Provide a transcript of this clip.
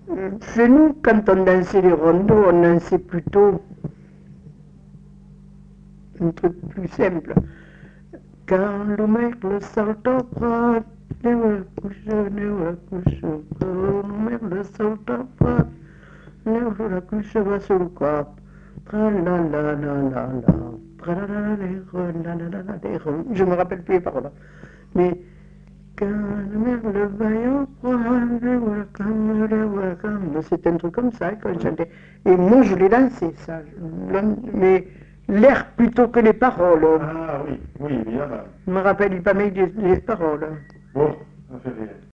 Chez nous, quand on dansait les rondeaux, on dansait plutôt un truc plus simple. Quand le merle saute au prat, ne couche, quand le merle saute au prat, la couche va sur le corps. Tra-la-la-la-la-la, tra-la-la-la-la-la-la-la-la. Je me rappelle plus les paroles. Mais quand le merle va au prat, c'est un truc comme ça qu'on chantait. Et moi, je l'ai dansé, ça. Mais l'air plutôt que les paroles. Ah oui, oui, évidemment. Je me rappelle pas mal des paroles. Bon, ça fait rien.